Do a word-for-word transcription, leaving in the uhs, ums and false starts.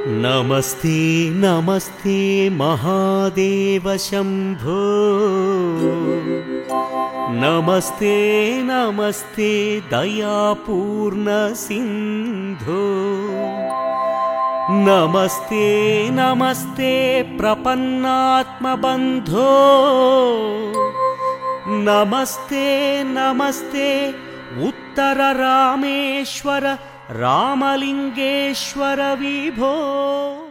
नमस्ते नमस्ते महादेव शम्भो। नमस्ते नमस्ते दयापूर्ण सिन्धो। नमस्ते नमस्ते प्रपन्नात्मबन्धो। नमस्ते नमस्ते उत्तर रामेश्वर रामलिंगेश्वर विभो।